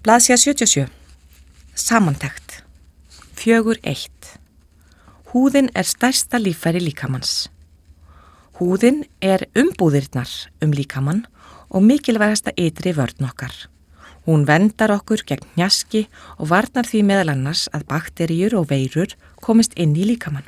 Blaðsíða 77. Samantekt. 4.1. Húðin er stærsta líffæri líkamans. Húðin er umbúðirnar líkamann og mikilvægasta ytri vörn okkar. Hún verndar okkur gegn hnjaski og varnar því meðal annars að bakteríur og veirur komist inn í líkamann.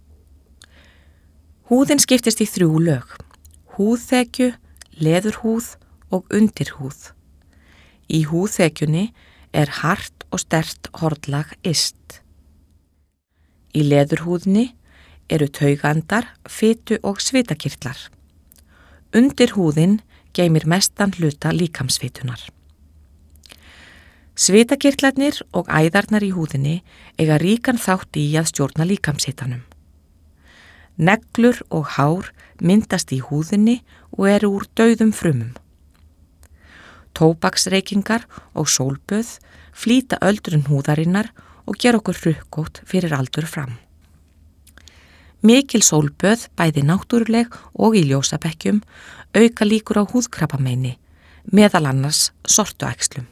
Húðin skiptist í 3 lög: húðþekju, leðurhúð og undirhúð. Í húðþekjunni er hart og sterkt hornlag yst. Í leðurhúðinni eru taugandar, fitu og svitakirtlar. Undir húðin geymir mestan hluta líkamsfitunar. Svitakirtlarnir og æðarnar í húðinni eiga ríkan þátt í að stjórna líkamshitanum. Neglur og hár myndast í húðinni og eru úr dauðum frumum. Tóbaksreykingar og sólböð flýta öldrun húðarinnar og gera okkur hrukkótt fyrir aldur fram. Mikil sólböð, bæði náttúruleg og í ljósabekkjum, auka líkur á húðkrabbameini, meðal annars sortuæxlum.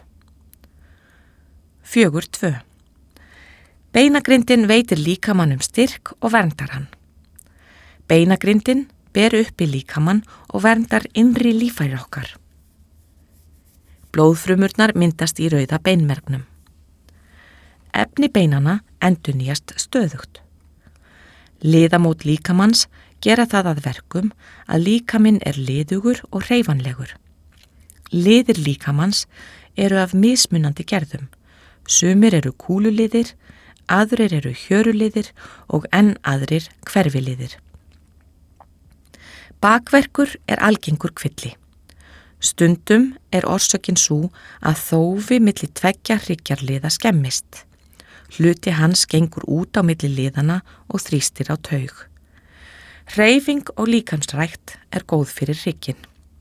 4.2. Beinagrindin veitir líkamannum styrk og verndar hann. Beinagrindin ber upp í líkamann og verndar innri líffæri okkar. Blóðfrumurnar myndast í rauða beinmergnum. Efni beinana endurnýjast stöðugt. Liðamót líkamanns gera það að verkum að líkaminn er liðugur og hreyfanlegur. Liðir líkamanns eru af mismunandi gerðum. Sumir eru kúluliðir, aðrir eru hjöruliðir og enn aðrir hverfiliðir. Bakverkur er algengur kvilli. Stundum er orsökin sú að þófi milli 2 hryggjarliða skemmist. Hluti hans gengur út á milli liðana og þrýstir á taug. Hreyfing og líkamsrækt er góð fyrir hrygginn.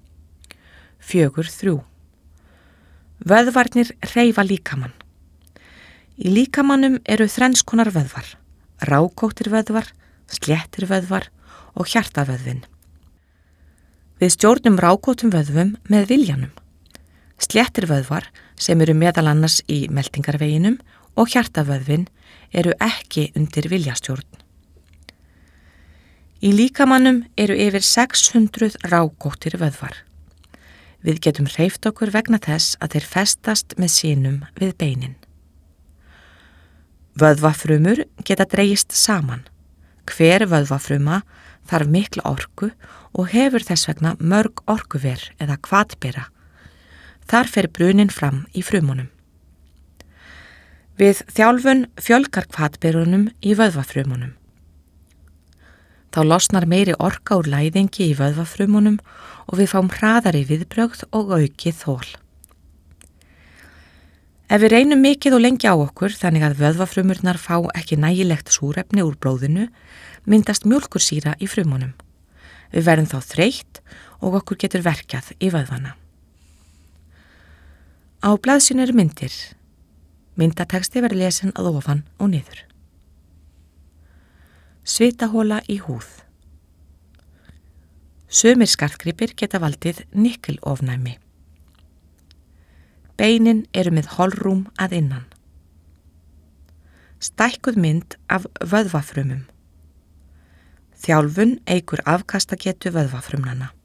4.3. Vöðvarnir hreyfa líkamann. Í líkamannum eru 3 konar vöðvar: rákóttir vöðvar, sléttir vöðvar og hjartavöðvin. Við stjórnum rákóttum vöðvum með viljanum. Sléttir vöðvar, sem eru meðal annars í meltingarveginum, og hjartavöðvin eru ekki undir viljastjórn. Í líkamannum eru yfir 600 rákóttir vöðvar. Við getum hreyft okkur vegna þess að þeir festast með sínum við beinin. Vöðvafrumur geta dregist saman. Hver vöðvafruma þarf mikla orku og hefur þess vegna mörg orkuver eða hvatbera. Þar fer brunin fram í frumunum. Við þjálfun fjölgar hvatberunum í vöðvafrumunum. Þá losnar meiri orka úr læðingi í vöðvafrumunum og við fáum hraðari viðbrögð og aukið þol. Ef við reynum mikið og lengi á okkur þannig að vöðvafrumurnar fá ekki nægilegt súrefni úr blóðinu, myndast mjólkursýra í frumunum. Við verðum þá þreytt og okkur getur verkjað í vöðvana. Á blaðsíðunni eru myndir. Myndatexti verður lesin að ofan og niður. Svitahóla í húð. Sumir skartgripir geta valdið nikkelofnæmi. Beinin eru með holrúm að innan. Stækkuð mynd af vöðvafrumum. Þjálfun eykur afkastagetu vöðvafrumnanna.